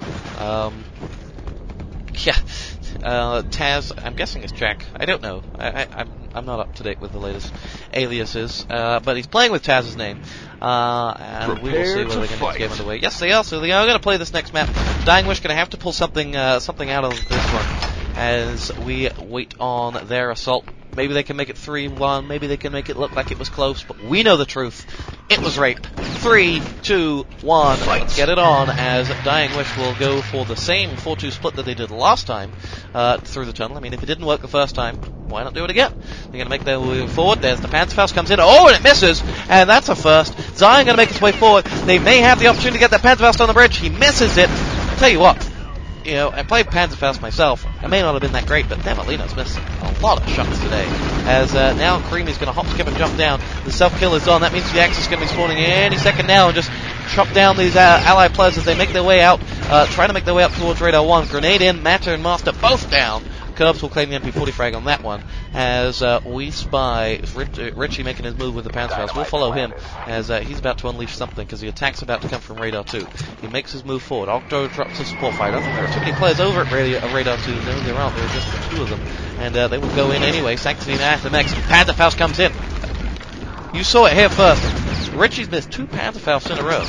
Taz, I'm guessing it's Jack. I don't know. I'm not up to date with the latest aliases, but he's playing with Taz's name. And we will see whether they're going to get the game underway. Yes, they are. So they are going to play this next map. Dying Wish going to have to pull something out of this one as we wait on their assault. Maybe they can make it 3-1. Maybe they can make it look like it was close. But we know the truth. It was rape. 3, 2, 1. Let's get it on as Dying Wish will go for the same 4-2 split that they did last time through the tunnel. I mean, if it didn't work the first time, why not do it again? They're going to make their way forward. There's the Panzerfaust comes in. Oh, and it misses. And that's a first. Zion going to make his way forward. They may have the opportunity to get that Panzerfaust on the bridge. He misses it. I'll tell you what. You know, I played Panzerfaust myself. I may not have been that great, but Devolino's missed a lot of shots today. As now Creamy's going to hop, skip, and jump down. The self-kill is on. That means the Axis is going to be spawning any second now and just chop down these allied players as they make their way out, trying to make their way up towards Radar 1. Grenade in, Matter and Master both down. Curbs will claim the MP40 frag on that one as we spy Richie making his move with the Panzerfaust. We'll follow him as he's about to unleash something because the attack's about to come from Radar 2. He makes his move forward. Octo drops a support fight. I don't think there are too many players over at Radar 2. No, there aren't. There are just the two of them. And they will go in anyway. Sanctity and Athemex. Panzerfaust comes in. You saw it here first. Richie's missed 2 Panzerfausts in a row.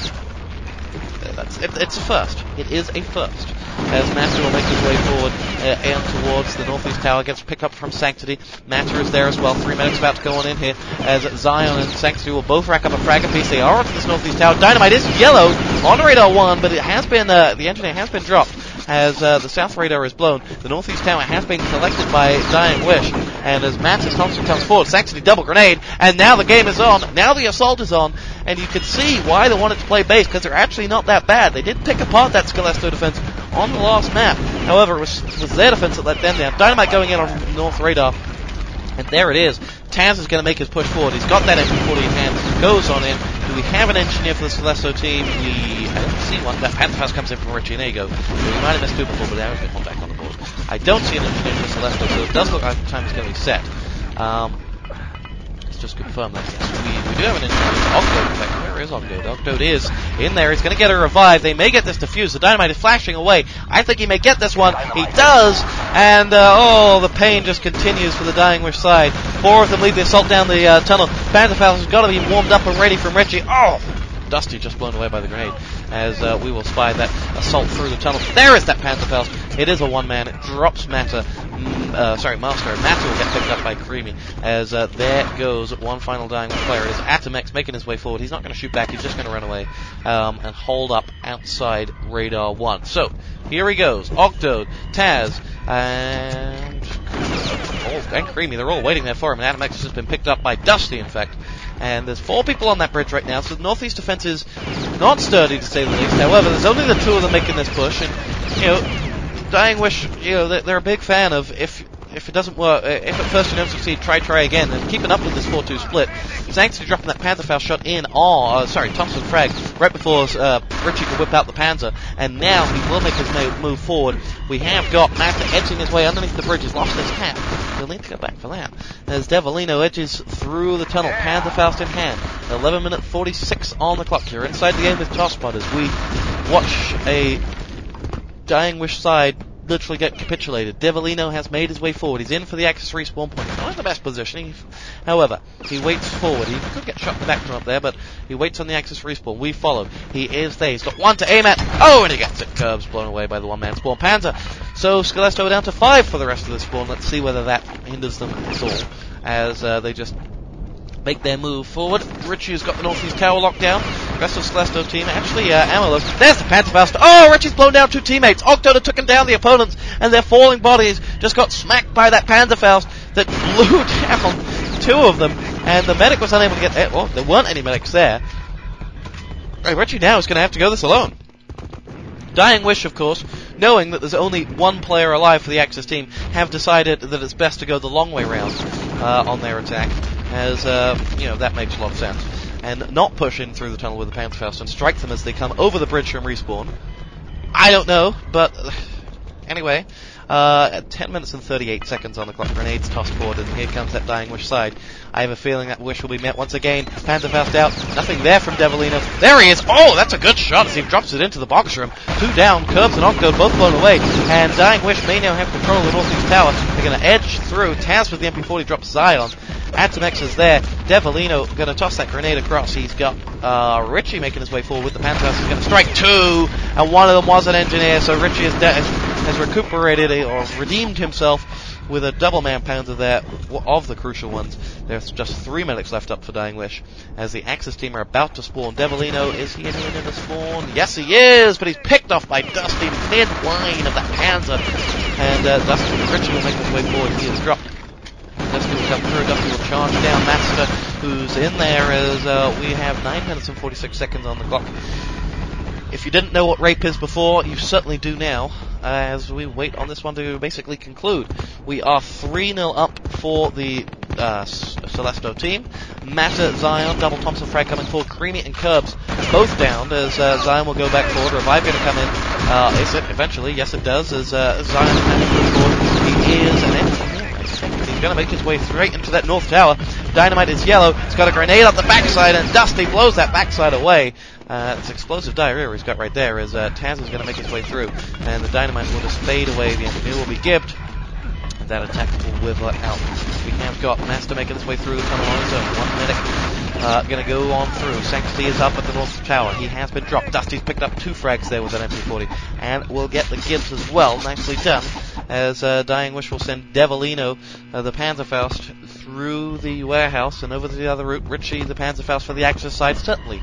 It's a first. It is a first. As Master will make his way forward and towards the northeast tower, gets picked up from Sanctity. Master is there as well. 3 medics about to go on in here as Zion and Sanctity will both rack up a frag apiece. They are onto this northeast tower. Dynamite is yellowed on Radar 1, but it has been the engineer has been dropped as the south radar is blown. The northeast tower has been collected by Dying Wish, and as Matt and Thompson comes forward, Sanctity double grenade, and now the game is on. Now the assault is on, and you can see why they wanted to play base, because they're actually not that bad. They did pick apart that Scalesto defense on the last map. However, it was their defense that let them down. Dynamite going in on north radar, and there it is. Taz is going to make his push forward. He's got that MP40 in hand. Goes on in. Do we have an engineer for the Scalesto team? I don't see one. That Panzerfaust comes in from Richie, and there you go. We might have missed 2 before, but there has been one back on the board. I don't see an engineer for Scalesto, so it does look like the time is going to be set. Let's just confirm that. Yes, we do have an engineer. Octode, in fact. Where is Octode? Octode is in there. He's going to get a revive. They may get this defused. The Dynamite is flashing away. I think he may get this one. He does. And, the pain just continues for the Dying Wish side. 4 of them lead the assault down the tunnel. Panzerfaust has got to be warmed up and ready from Richie. Oh! Dusty just blown away by the grenade as we will spy that assault through the tunnel. There is that Panzerfaust. It is a one-man. It drops Master. Master. Master will get picked up by Creamy as there goes one final Dying Wish player. It is Atomex making his way forward. He's not going to shoot back. He's just going to run away and hold up outside Radar 1. So, here he goes. Octode, Taz, and Creamy. They're all waiting there for him, and Atomex has just been picked up by Dusty, in fact. And there's 4 people on that bridge right now, so the northeast defense is not sturdy, to say the least. However, there's only the 2 of them making this push, and, Dying Wish, they're a big fan of if it doesn't work, if at first you don't succeed, try again, and keeping up with this 4-2 split. Sanctity dropping that Panzerfaust shot in Thompson frag right before Richie could whip out the Panzer, and now he will make his move forward. We have got Master edging his way underneath the bridge. He's lost his hat. He'll need to go back for that. As Devolino edges through the tunnel, Panzerfaust in hand. 11 minute 46 on the clock. You're inside the game with Tosspot as we watch a Dying Wish side literally get capitulated. Devolino has made his way forward. He's in for the Axis respawn point. He's not in the best positioning. However, he waits forward. He could get shot in the back from up there, but he waits on the Axis respawn. We follow. He is there. He's got 1 to aim at. Oh, and he gets it. Curbs blown away by the one-man spawn Panzer. So Scalesto down to 5 for the rest of the spawn. Let's see whether that hinders them at all as they just make their move forward. Richie has got the northeast tower locked down. The rest of the Scalesto team actually ammoless. There's the Panzerfaust. Oh, Richie's blown down 2 teammates. Octode took him down the opponents, and their falling bodies just got smacked by that Panzerfaust that blew down 2 of them, and the medic was unable to get there. Well, there weren't any medics there. Richie now is going to have to go this alone. Dying Wish, of course, knowing that there's only 1 player alive for the Axis team, have decided that it's best to go the long way round on their attack, as, that makes a lot of sense. And not push in through the tunnel with the Panzerfaust and strike them as they come over the bridge from respawn. I don't know, but Anyway, 10 minutes and 38 seconds on the clock. Grenades tossed forward, and here comes that Dying Wish side. I have a feeling that Wish will be met once again. Panzerfaust out. Nothing there from Devilino. There he is. Oh, that's a good shot as he drops it into the box room. 2 down. Curbs and Octo both blown away. And Dying Wish may now have control of the Northeast Tower. They're going to edge through. Taz with the MP40 drops Zion. Atomex is there. Devilino going to toss that grenade across. He's got Richie making his way forward with the Panzerfaust. He's going to strike 2. And one of them was an engineer. So Richie has recuperated or redeemed himself with a double man Panzer there of the crucial ones. There's just 3 medics left up for Dying Wish as the Axis team are about to spawn. Devilino, is he anyone in the spawn? Yes, he is, but he's picked off by Dusty mid-line of that Panzer. And Richie will make his way forward. He is dropped. Dusty will come through. Dusty will charge down Master, who's in there as we have 9 minutes and 46 seconds on the clock. If you didn't know what rape is before, you certainly do now, as we wait on this one to basically conclude. We are 3-0 up for the Celesto team. Matter, Zion, double Thompson frag coming forward. Creamy and Curbs both down as Zion will go back forward. Revive going to come in. Is it eventually? Yes, it does. As Zion goes forward, he is an engineer. He's going to make his way straight into that North Tower. Dynamite is yellow. He's got a grenade up the backside, and Dusty blows that backside away. It's explosive diarrhea he's got right there as Taz is going to make his way through. And the Dynamite will just fade away. The engineer will be gibbed. And that attack will wither out. We have got Master making his way through the tunnel on his own. 1 medic going to go on through. Sanctity is up at the North Tower. He has been dropped. Dusty's picked up 2 frags there with an MP40. And will get the Gibbs as well. Nicely done. As Dying Wish will send Devilino, the Panzerfaust, through the warehouse and over to the other route. Richie, the Panzerfaust for the Axis side, certainly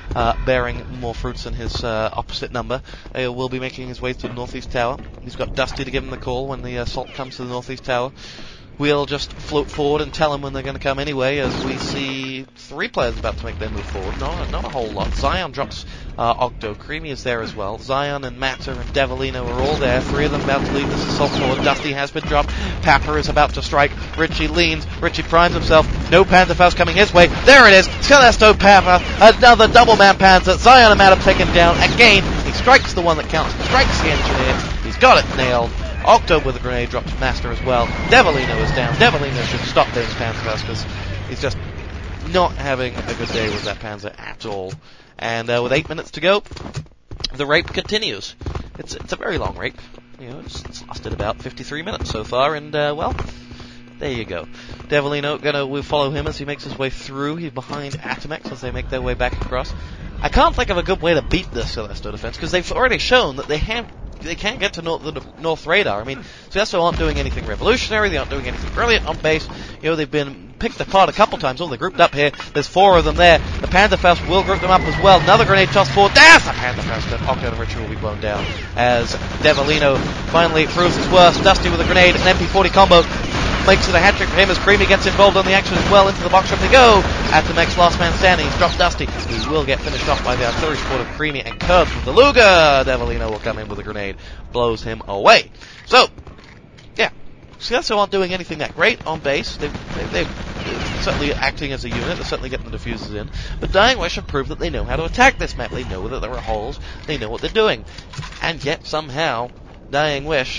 bearing more fruits than his opposite number. Will be making his way to the Northeast Tower. He's got Dusty to give him the call when the assault comes to the Northeast Tower. We'll just float forward and tell him when they're going to come anyway, as we see 3 players about to make their move forward. Not a whole lot. Zion drops Octo. Creamy is there as well. Zion and Matter and Devilino are all there. 3 of them about to lead this assault forward. Dusty has been dropped. Papper is about to strike. Richie leans. Richie primes himself. No Panzerfaust coming his way. There it is. Celesto Papper. Another double man Panzer. Zion and Matter taken down. Again, he strikes the one that counts. Strikes the engineer. He's got it nailed. Octo with a grenade drops Master as well. Devilino is down. Devilino should stop those Panzerfaust because he's just not having a good day with that Panzer at all. And with 8 minutes to go, the rape continues. It's a very long rape. You know, it's lasted about 53 minutes so far, and well, there you go. Devilino we'll follow him as he makes his way through. He's behind Atomex as they make their way back across. I can't think of a good way to beat this Celesto defense because they've already shown that they can't get to the North Radar. I mean, Celesto aren't doing anything revolutionary. They aren't doing anything brilliant on base. You know, they've been picked apart a couple times. Oh, they're grouped up here. There's 4 of them there. The Panzerfaust will group them up as well. Another grenade tossed forward. There's the Panzerfaust. And Octo and Richie will be blown down as Devilino finally proves his worth. Dusty with a grenade, an MP40 combo. Makes it a hat-trick for him as Creamy gets involved on the action as well. Into the box room they go. Atomex last man standing. He's dropped Dusty. He will get finished off by the artillery support of Creamy and Curbs with the Luger. Devilino will come in with a grenade. Blows him away. So, yeah. Celesto aren't doing anything that great on base. They're certainly acting as a unit. They're certainly getting the diffusers in. But Dying Wish have proved that they know how to attack this map. They know that there are holes. They know what they're doing. And yet, somehow, Dying Wish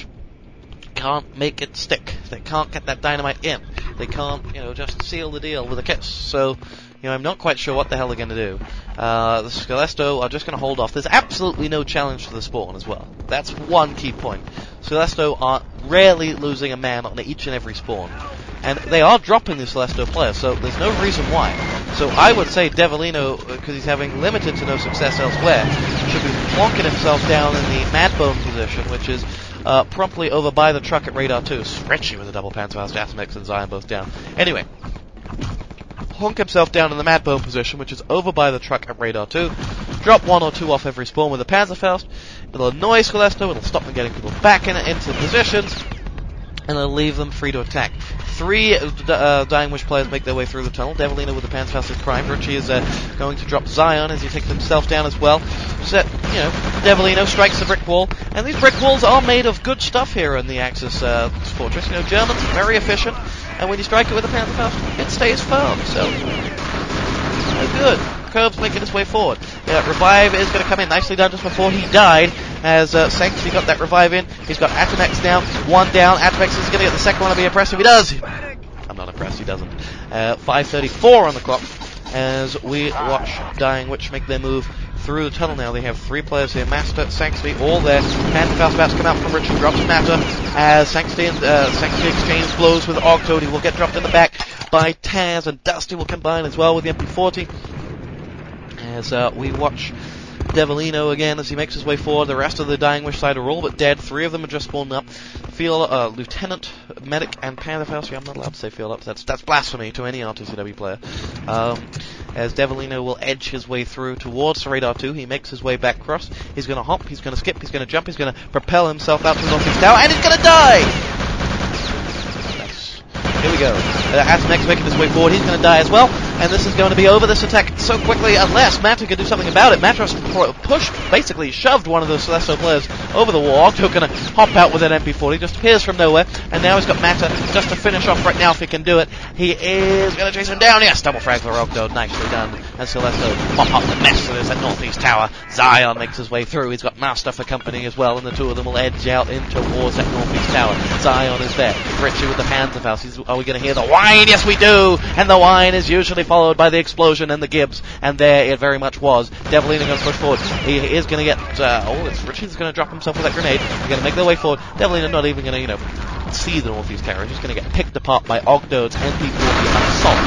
can't make it stick. They can't get that dynamite in. They can't, just seal the deal with a kiss. So, I'm not quite sure what the hell they're going to do. The Celesto are just going to hold off. There's absolutely no challenge to the spawn as well. That's one key point. Celesto are rarely losing a man on each and every spawn. And they are dropping the Celesto player, so there's no reason why. So I would say Devilino, because he's having limited to no success elsewhere, should be plonking himself down in the Madbone position, which is promptly over by the truck at Radar 2. Richie with a double Panzerfaust, Atomex and Zion both down. Anyway, plonk himself down in the Madbone position, which is over by the truck at Radar 2. Drop 1 or 2 off every spawn with a Panzerfaust. It'll annoy Celesto, it'll stop them getting people back into positions, and it'll leave them free to attack. 3 Dying Wish players make their way through the tunnel. Devilino with the Panzerfaust is primed. Richie is going to drop Zion as he takes himself down as well. So, Devilino strikes the brick wall. And these brick walls are made of good stuff here in the Axis fortress. Germans are very efficient. And when you strike it with a Panzerfaust, it stays firm. So, good. Curbs making his way forward. Revive is going to come in. Nicely done just before he died. as Sanctity got that revive in. He's got Atomex down, one down. Atomex is going to get the second one. I'll be impressed if he does. I'm not impressed, he doesn't. 5:34 on the clock as we watch Dying Witch make their move through the tunnel now. They have 3 players here, Master, Sanctity, all there. Pantherfaust about to come out from Richard, drops Matter as Sanctity exchange blows with Ogtoad. He will get dropped in the back by Taz, and Dusty will combine as well with the MP40 as we watch Devilino again as he makes his way forward. The rest of the Dying Wish side are all but dead. 3 of them are just spawned up. Lieutenant, Medic, and Pantherfaust. I'm not allowed to say Field Up. That's blasphemy to any RTCW player. As Devilino will edge his way through towards Radar 2. He makes his way back across. He's going to hop, he's going to skip, he's going to jump, he's going to propel himself out to the Northeast Tower, and he's going to die! Here we go. Atomex making his way forward. He's going to die as well. And this is going to be over, this attack, so quickly, unless Matter can do something about it. Matros pushed, basically shoved one of the Celestial players over the wall. Ogtoad going to hop out with an MP40. Just appears from nowhere. And now he's got Matter just to finish off right now if he can do it. He is going to chase him down. Yes, double frag for Ogtoad. Nicely done. And Celestial pop up the mess that is that Northeast Tower. Zion makes his way through. He's got Master for company as well. And the 2 of them will edge out in towards that Northeast Tower. Zion is there. Richie with the Pantherfaust. Are we going to hear the whine? Yes, we do. And the whine is usually followed by the explosion and the Gibbs, and there it very much was. Devilino going to push forward. He is going to get, it's Richie's going to drop himself with that grenade. They're going to make their way forward. Devilino not even going to, see the Northeast Tower. He's just going to get picked apart by Ogtoad's MP40 assault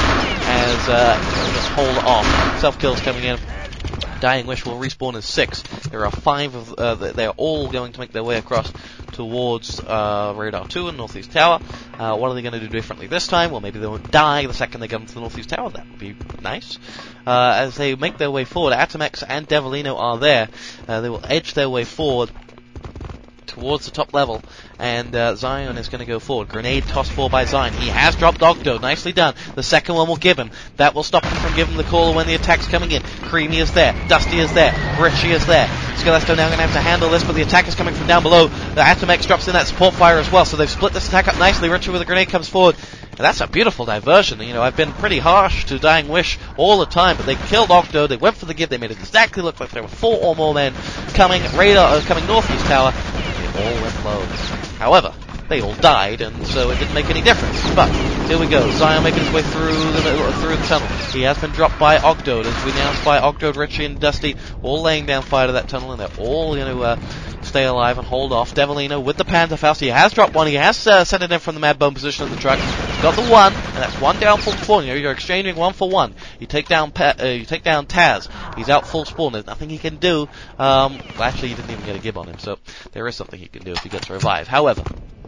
as just hold off. Self-kills coming in. Dying Wish will respawn as 6. There are 5 of, they're all going to make their way across towards Radar 2 and Northeast Tower. What are they going to do differently this time? Well, maybe they won't die the second they come to the Northeast Tower. That would be nice. As they make their way forward, Atomex and Devilino are there. They will edge their way forward towards the top level, and Zion is going to go forward. Grenade tossed forward by Zion. He has dropped Ogtoad. Nicely done. The second one will give him. That will stop him from giving the call when the attack's coming in. Creamy is there. Dusty is there. Richie is there. Skelesto now going to have to handle this, but the attack is coming from down below. The Atomex drops in that support fire as well, so they've split this attack up nicely. Richie with a grenade comes forward. And that's a beautiful diversion. You know, I've been pretty harsh to Dying Wish all the time, but they killed Ogtoad. They went for the give. They made it exactly look like there were 4 or more men coming Northeast Tower. All went low. However, they all died, and so it didn't make any difference. But here we go. Zion making his way through the tunnel. He has been dropped by Ogtoad, as we now spy Ogtoad, Richie, and Dusty all laying down fire to that tunnel, and they're all going to stay alive and hold off. Devilino with the Pantherfaust. He has dropped one. He has sent it in from the Mad Bone position of the truck. He's got the 1, and that's 1 down full spawn. You're exchanging 1 for 1. You take down Taz. He's out full spawn. There's nothing he can do. Well, actually, he didn't even get a gib on him, so there is something he can do if he gets a revive. However,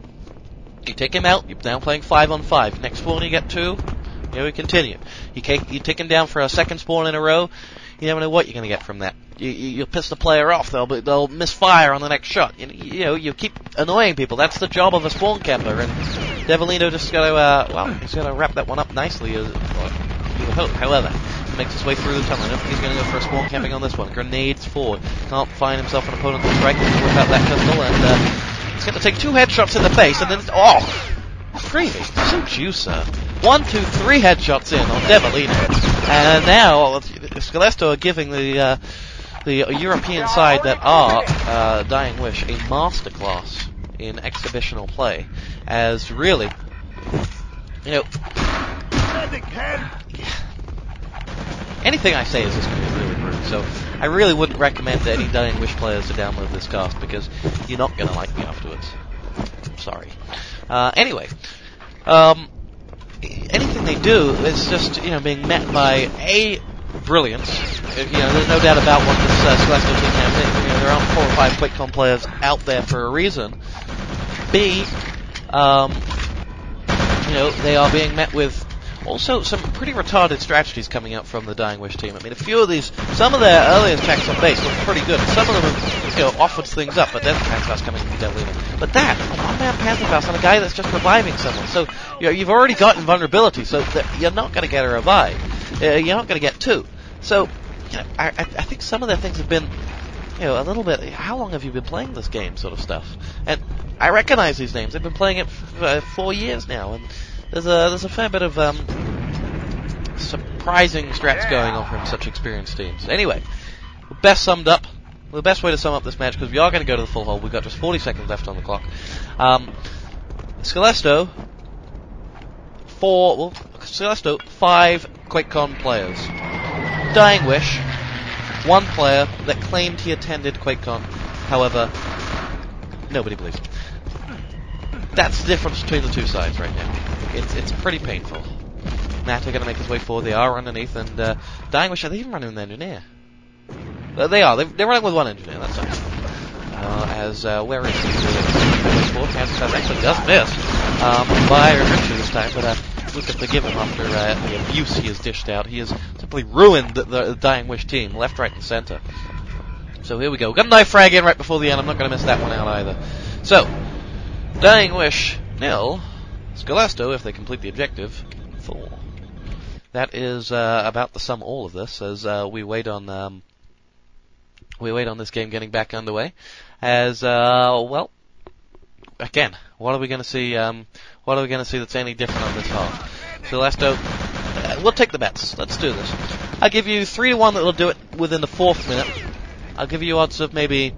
you take him out. You're now playing 5 on 5. Next spawn you get 2. Here we continue. You take him down for a second spawn in a row. You never know what you're going to get from that. You'll piss the player off. They'll misfire on the next shot. You keep annoying people. That's the job of a spawn camper. And Devilino just got to, he's going to wrap that one up nicely. You would hope. However, he makes his way through the tunnel. I don't think he's going to go for a spawn camping on this one. Grenades forward. Can't find himself an opponent to strike without that pistol. And he's going to take 2 headshots in the face. And then, Creamy, suits you, sir. 1, 2, 3 headshots in on Devilino. And now, Skelesto are giving the European side that are Dying Wish a masterclass in exhibitional play. As really, anything I say is just going to be really rude. So I really wouldn't recommend any Dying Wish players to download this cast, because you're not going to like me afterwards. I'm sorry. Anyway, anything they do is just, being met by brilliance. There's no doubt about what this Celestial team has. There aren't 4 or 5 QuakeCon players out there for a reason. B, they are being met with also some pretty retarded strategies coming out from the Dying Wish team. I mean, some of their earlier attacks on base were pretty good. Some of them have, offered things up, but then Pantherfaust coming from Devilino. But that, a one-man Pantherfaust on a guy that's just reviving someone. So, you've already gotten vulnerability, so you're not going to get a revive. You're not going to get 2. So, I think some of their things have been, a little bit, how long have you been playing this game sort of stuff? And I recognize these names. They've been playing it for 4 years now, and there's a fair bit of surprising strats going on from such experienced teams. Anyway, best summed up the best way to sum up this match, because we are going to go to the full hold, we've got just 40 seconds left on the clock. Scalesto, 5 QuakeCon players. Dying Wish, 1 player that claimed he attended QuakeCon. However, nobody believes him. That's the difference between the two sides right now. It's pretty painful. Matt are going to make his way forward. They are underneath, and Dying Wish, are they even running with an engineer? They are. They're running with 1 engineer. That's nice. Where is he? Sports actually does miss by Richard this time, but we can forgive him after the abuse he has dished out. He has simply ruined the Dying Wish team, left, right, and center. So here we go. Got a knife frag in right before the end. I'm not going to miss that one out either. So, Dying Wish 0, Scalesto, if they complete the objective, 4. That is about to sum all of this as we wait on this game getting back underway. As again, what are we going to see? What are we going to see that's any different on this half? Scalesto, we'll take the bets. Let's do this. I'll give you 3-1 that will do it within the 4th minute. I'll give you odds of maybe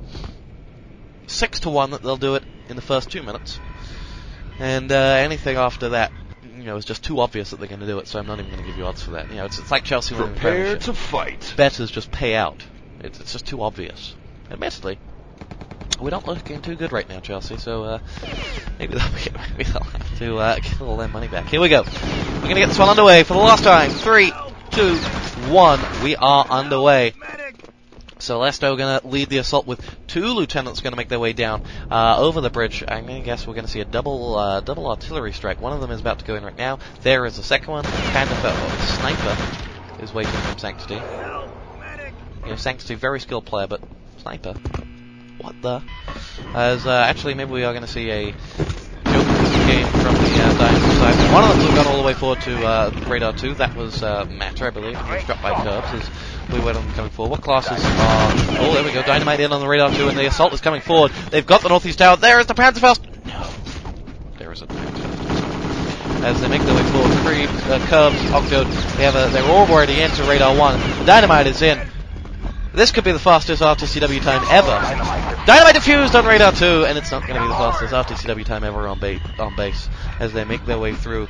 6-1 that they'll do it in the first 2 minutes. And anything after that, it's just too obvious that they're going to do it, so I'm not even going to give you odds for that. It's like Chelsea winning the Premiership. Prepare to fight. Bettors just pay out. It's just too obvious. Admittedly, we're not looking too good right now, Chelsea, so maybe they'll have to get all their money back. Here we go. We're going to get this one underway for the last time. 3, 2, 1. We are underway. Scalesto going to lead the assault with 2 lieutenants going to make their way down over the bridge. I'm going to guess we're going to see a double artillery strike. One of them is about to go in right now. There is the second one. Sniper is waiting from Sanctity. Sanctity, very skilled player, but Sniper, what the? Actually, maybe we are going to see a game from the Dying Wish side. One of them got all the way forward to Radar 2. That was Matter, I believe. He was dropped by Curbs as we wait on them coming forward. What classes are... Oh, there we go. Dynamite in on the Radar 2, and the assault is coming forward. They've got the Northeast Tower. There is the Panzerfaust. No. There is a Panzerfaust. As they make their way forward, Curbs, Octo, they're already into Radar 1. Dynamite is in. This could be the fastest RTCW time ever. Dynamite defused on Radar 2, and it's not going to be the fastest RTCW time ever on base as they make their way through.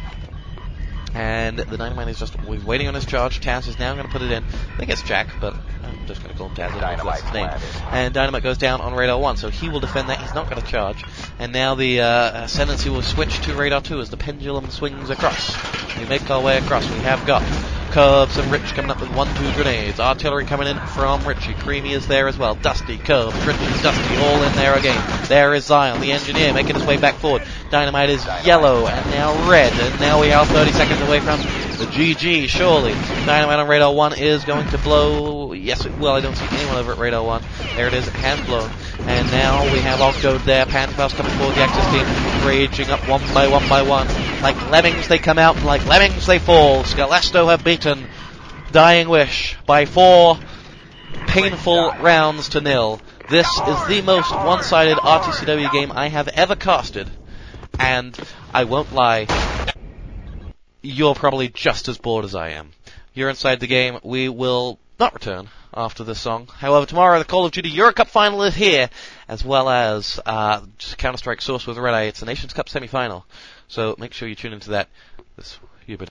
And the Dynamite is just waiting on his charge. Taz is now going to put it in. I think it's Jack, but I'm just going to call him Taz. That's his name. And Dynamite goes down on Radar 1, so he will defend that. He's not going to charge. And now the Ascendancy will switch to Radar 2 as the pendulum swings across. We make our way across. We have got Curbs and Rich coming up with 1-2 grenades. Artillery coming in from Richie. Creamy is there as well. Dusty, Curbs, Richie, Dusty, all in there again. There is Zion, the engineer, making his way back forward. Dynamite is yellow and now red. And now we are 30 seconds away from the GG, surely. Dynamite on Radar 1 is going to blow. Yes, it will. I don't see anyone over at Radar 1. There it is. It has blown. And now we have Octo there. Panzerfaust coming forward. The Axis team raging up one by one. Like lemmings they come out, and like lemmings they fall. Scalesto have beaten Dying Wish by 4 painful rounds to 0. This is the most one-sided RTCW game I have ever casted. And I won't lie, you're probably just as bored as I am. You're inside the game. We will not return after this song. However, tomorrow the Call of Duty Euro Cup final is here, as well as Counter-Strike Source with Red Eye. It's the Nations Cup semi-final. So make sure you tune into that.